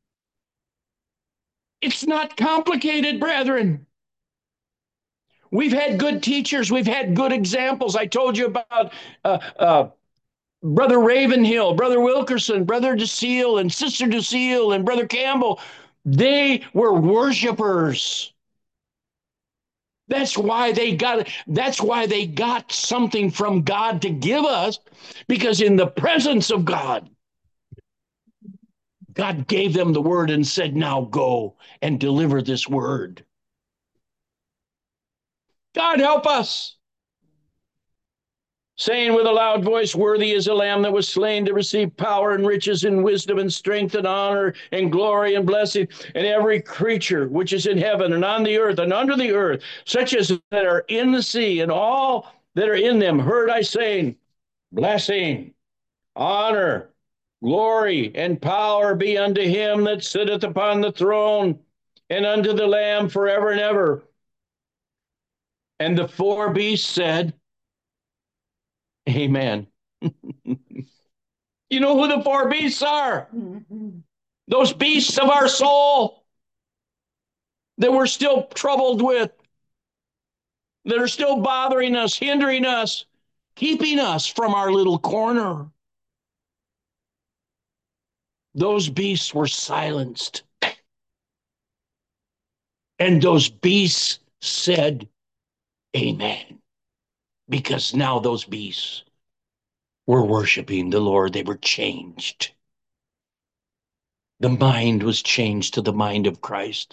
It's not complicated, brethren. We've had good teachers. We've had good examples. I told you about Brother Ravenhill, Brother Wilkerson, Brother DeSeal, and Sister DeSeal, and Brother Campbell. They were worshipers. That's why they got something from God to give us, because in the presence of God, God gave them the word and said, "Now go and deliver this word." God help us. Saying with a loud voice, "Worthy is the Lamb that was slain to receive power and riches and wisdom and strength and honor and glory and blessing, and every creature which is in heaven and on the earth and under the earth, such as that are in the sea and all that are in them, heard I saying, blessing, honor, Glory and power be unto him that sitteth upon the throne, and unto the Lamb forever and ever. And the four beasts said, Amen. You know who the four beasts are? Those beasts of our soul that we're still troubled with, that are still bothering us, hindering us, keeping us from our little corner. Those beasts were silenced. And those beasts said, Amen. Because now those beasts were worshiping the Lord. They were changed. The mind was changed to the mind of Christ.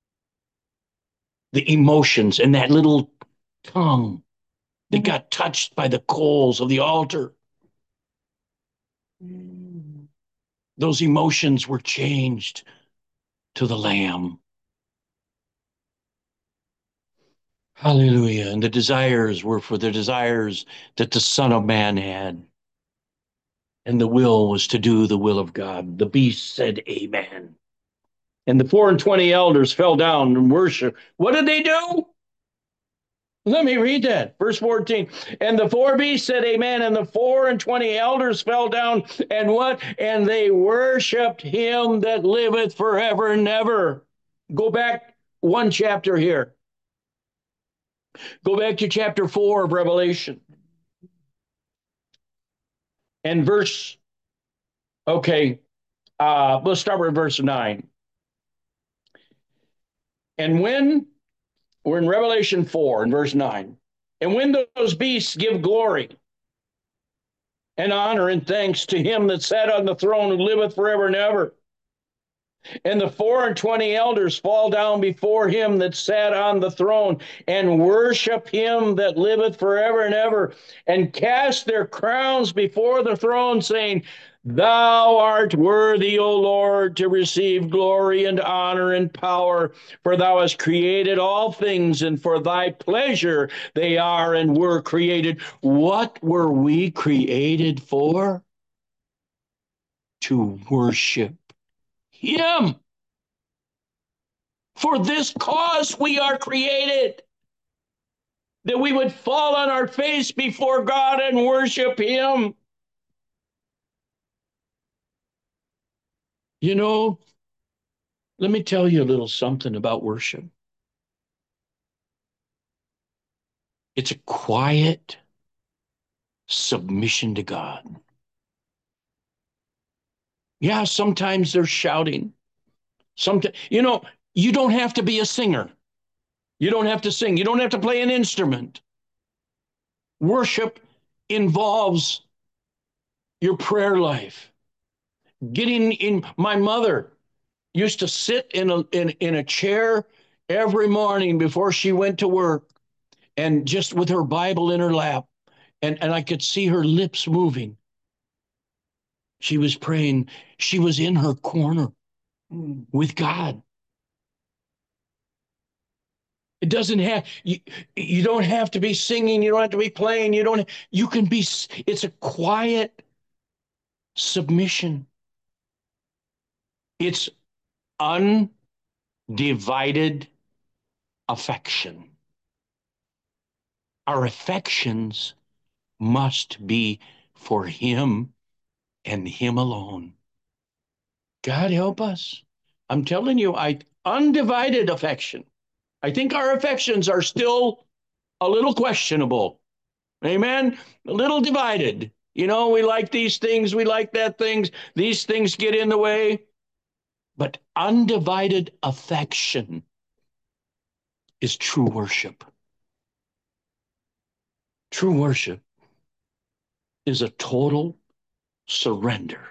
The emotions and that little tongue that got touched by the coals of the altar, those emotions were changed to the Lamb. Hallelujah. And the desires were for the desires that the Son of Man had. And the will was to do the will of God. The beast said, Amen. And the 24 elders fell down and worshiped. What did they do? Let me read that. Verse 14. And the four beasts said, Amen. And the 24 elders fell down and what? And they worshiped him that liveth forever and ever. Go back one chapter here. Go back to chapter 4 of Revelation. And let's start with verse 9. And when we're in Revelation 4 and verse 9, and when those beasts give glory and honor and thanks to him that sat on the throne who liveth forever and ever, and the 24 elders fall down before him that sat on the throne and worship him that liveth forever and ever, and cast their crowns before the throne, saying, Thou art worthy, O Lord, to receive glory and honor and power, for thou hast created all things, and for thy pleasure they are and were created. What were we created for? To worship him. For this cause we are created, that we would fall on our face before God and worship him. You know, let me tell you a little something about worship. It's a quiet submission to God. Yeah, sometimes there's shouting. Sometimes, you don't have to be a singer. You don't have to sing. You don't have to play an instrument. Worship involves your prayer life. My mother used to sit in a chair every morning before she went to work, and just with her Bible in her lap, and I could see her lips moving. She was praying. She was in her corner with God. It doesn't have you don't have to be singing, you don't have to be playing, it's a quiet submission. It's undivided affection. Our affections must be for him and him alone. God help us. I'm telling you, undivided affection. I think our affections are still a little questionable. Amen? A little divided. We like these things, we like that things. These things get in the way. But undivided affection is true worship. True worship is a total surrender,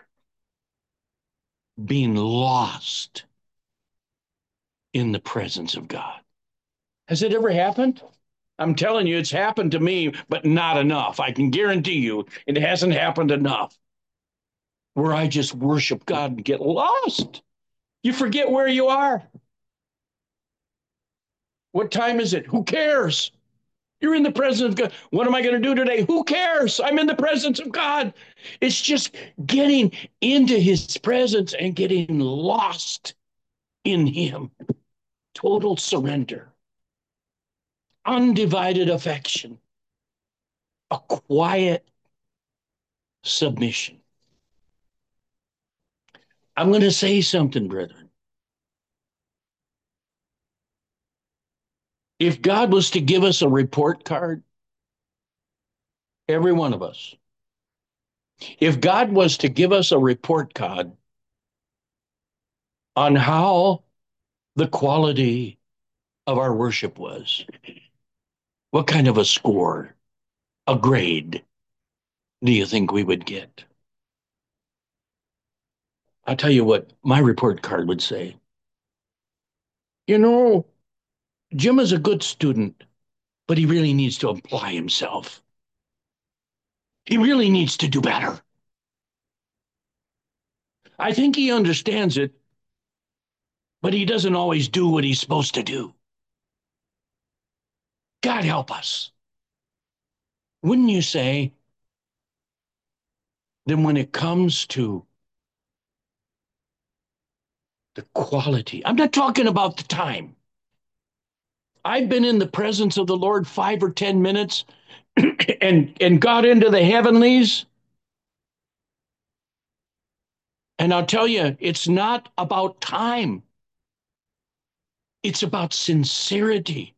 being lost in the presence of God. Has it ever happened? I'm telling you, it's happened to me, but not enough. I can guarantee you it hasn't happened enough where I just worship God and get lost. You forget where you are. What time is it? Who cares? You're in the presence of God. What am I going to do today? Who cares? I'm in the presence of God. It's just getting into his presence and getting lost in him. Total surrender, undivided affection, a quiet submission. I'm going to say something, brethren. If God was to give us a report card, every one of us, if God was to give us a report card on how the quality of our worship was, what kind of a score, a grade do you think we would get? I'll tell you what my report card would say. You know, Jim is a good student, but he really needs to apply himself. He really needs to do better. I think he understands it, but he doesn't always do what he's supposed to do. God help us. Wouldn't you say? Then when it comes to the quality, I'm not talking about the time. I've been in the presence of the Lord 5 or 10 minutes and got into the heavenlies. And I'll tell you, it's not about time. It's about sincerity.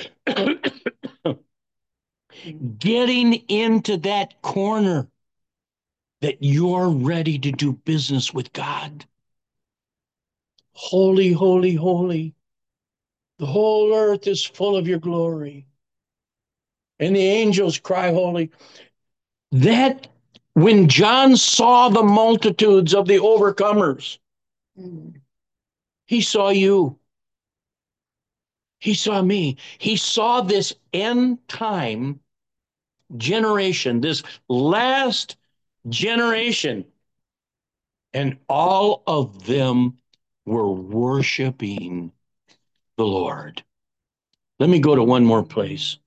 Getting into that corner that you're ready to do business with God. Holy, holy, holy. The whole earth is full of your glory. And the angels cry, holy. That, when John saw the multitudes of the overcomers, he saw you. He saw me. He saw this end time generation, this last generation. And all of them were worshiping the Lord. Let me go to one more place.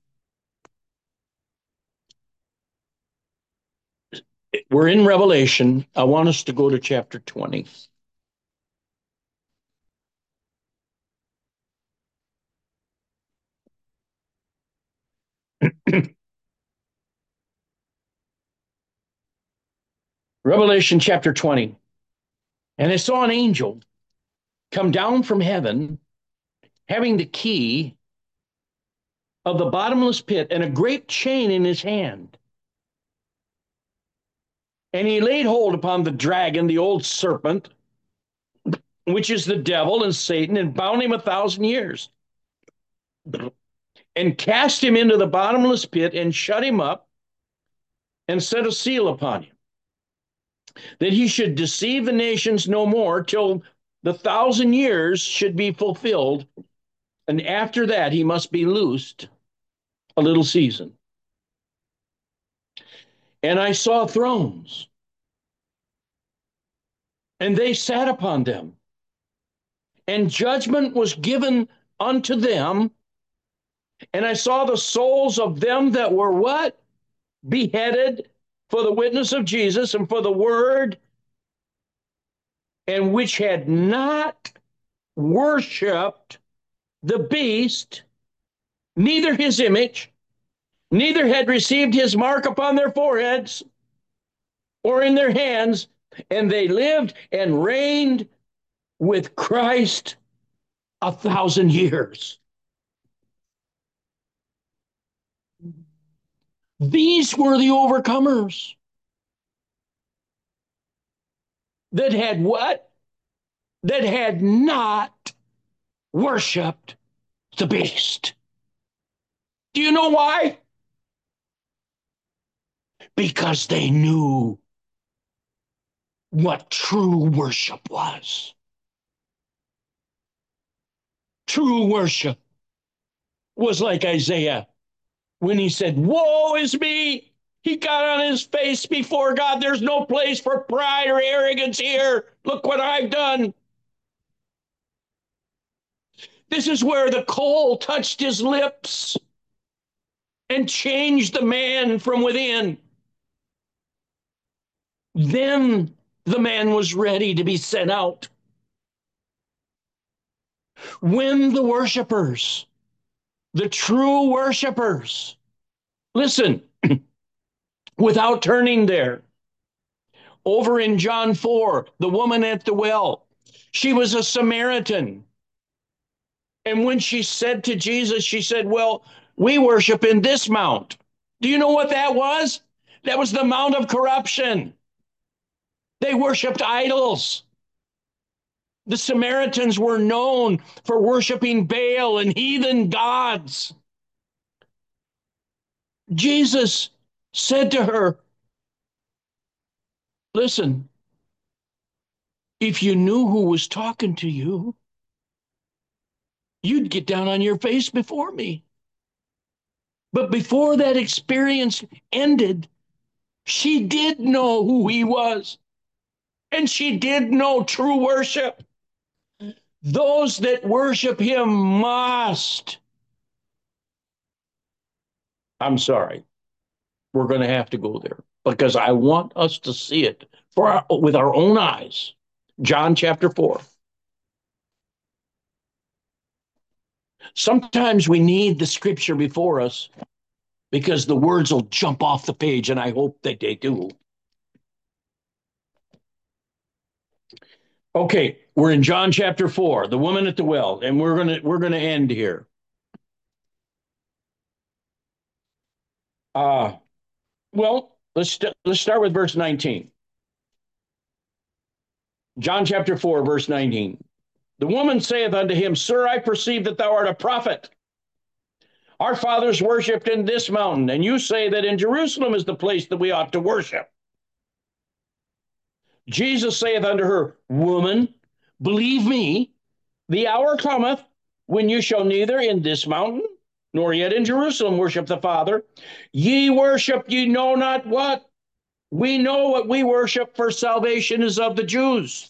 We're in Revelation. I want us to go to chapter 20. Revelation chapter 20. And I saw an angel come down from heaven, having the key of the bottomless pit and a great chain in his hand. And he laid hold upon the dragon, the old serpent, which is the devil and Satan, and bound him 1,000 years, and cast him into the bottomless pit, and shut him up, and set a seal upon him, that he should deceive the nations no more till the 1,000 years should be fulfilled. And after that, he must be loosed a little season. And I saw thrones, and they sat upon them, and judgment was given unto them. And I saw the souls of them that were what? Beheaded for the witness of Jesus and for the word, and which had not worshipped the beast, neither his image, neither had received his mark upon their foreheads or in their hands, and they lived and reigned with Christ 1,000 years. These were the overcomers that had what? That had not worshiped the beast. Do you know why? Because they knew what true worship was. True worship was like Isaiah when he said, woe is me. He got on his face before God. There's no place for pride or arrogance here. Look what I've done. This is where the coal touched his lips. and change the man from within. Then the man was ready to be sent out. When the worshipers, the true worshipers, listen, without turning there, over in John 4, the woman at the well, she was a Samaritan. And when she said to Jesus, she said, well, we worship in this mount. Do you know what that was? That was the mount of corruption. They worshiped idols. The Samaritans were known for worshiping Baal and heathen gods. Jesus said to her, listen, if you knew who was talking to you, you'd get down on your face before me. But before that experience ended, she did know who he was. And she did know true worship. Those that worship him must. I'm sorry. We're going to have to go there because I want us to see it with our own eyes. John chapter 4. Sometimes we need the scripture before us because the words will jump off the page, and I hope that they do. Okay, we're in John chapter 4, the woman at the well, and we're gonna end here. Well, let's start with verse 19. John chapter 4, verse 19. The woman saith unto him, Sir, I perceive that thou art a prophet. Our fathers worshipped in this mountain, and you say that in Jerusalem is the place that we ought to worship. Jesus saith unto her, Woman, believe me, the hour cometh when you shall neither in this mountain nor yet in Jerusalem worship the Father. Ye worship ye know not what. We know what we worship, for salvation is of the Jews.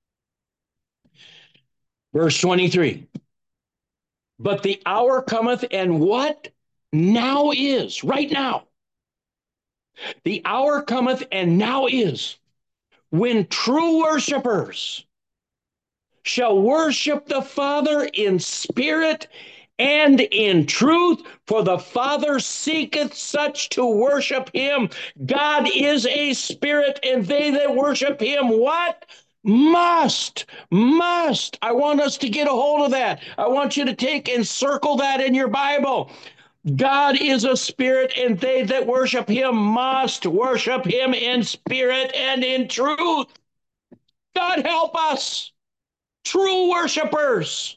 Verse 23. But the hour cometh, and what now is, right now. The hour cometh, and now is, when true worshipers shall worship the Father in spirit and in truth, for the Father seeketh such to worship him. God is a spirit, and they that worship him, what? Must. I want us to get a hold of that. I want you to take and circle that in your Bible. God is a spirit, and they that worship him must worship him in spirit and in truth. God help us. True worshipers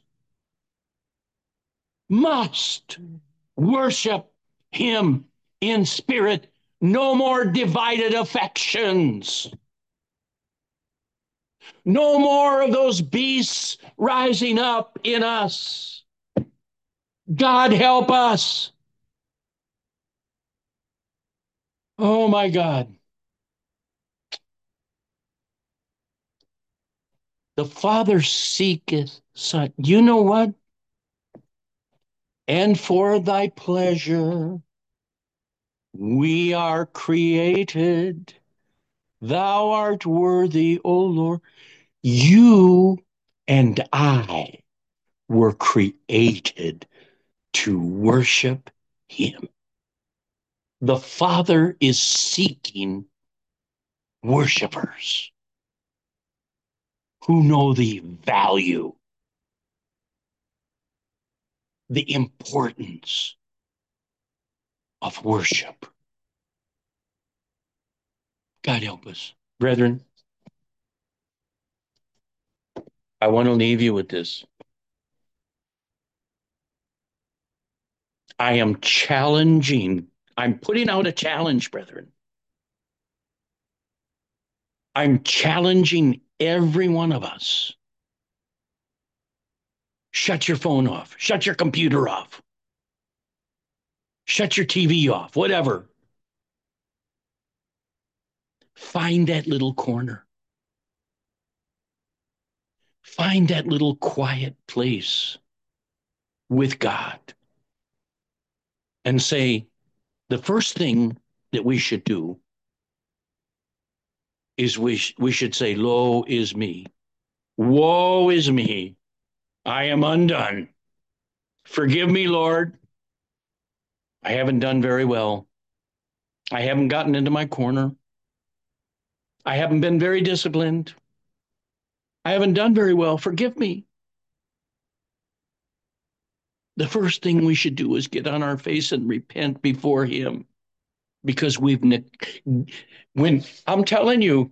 must worship him in spirit. No more divided affections. No more of those beasts rising up in us. God help us. Oh my God. The Father seeketh such. You know what? And for thy pleasure we are created. Thou art worthy, O Lord. You and I were created to worship him. The Father is seeking worshipers who know the value, the importance of worship. God help us. Brethren, I want to leave you with this. I am challenging. I'm putting out a challenge, brethren. I'm challenging every one of us. Shut your phone off. Shut your computer off. Shut your TV off, whatever. Find that little corner. Find that little quiet place with God and say, the first thing that we should do is we should say, "Lo is me. Woe is me. I am undone. Forgive me, Lord. I haven't done very well. I haven't gotten into my corner. I haven't been very disciplined. I haven't done very well. Forgive me." The first thing we should do is get on our face and repent before him, because when I'm telling you,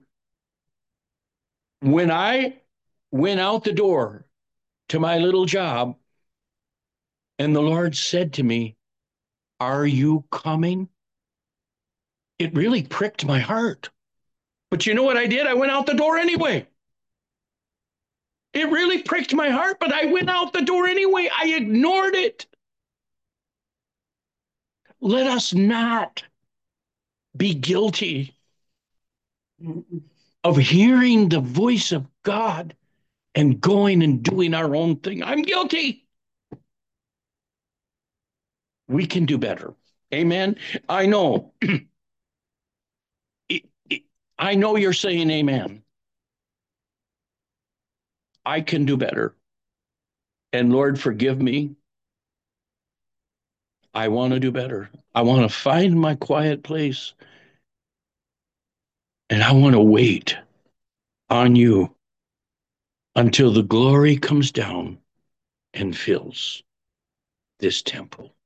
when I went out the door to my little job and the Lord said to me, "Are you coming?" It really pricked my heart. But you know what I did? I went out the door anyway. It really pricked my heart, but I went out the door anyway. I ignored it. Let us not be guilty of hearing the voice of God and going and doing our own thing. I'm guilty. We can do better. Amen. I know. I know you're saying amen. I can do better. And Lord, forgive me. I want to do better. I want to find my quiet place. And I want to wait on you until the glory comes down and fills this temple.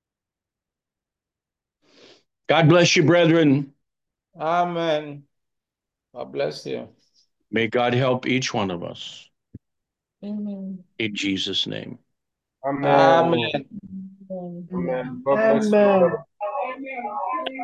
God bless you, brethren. Amen. God bless you. May God help each one of us. Amen. In Jesus' name. Amen. Amen. Amen. God bless you.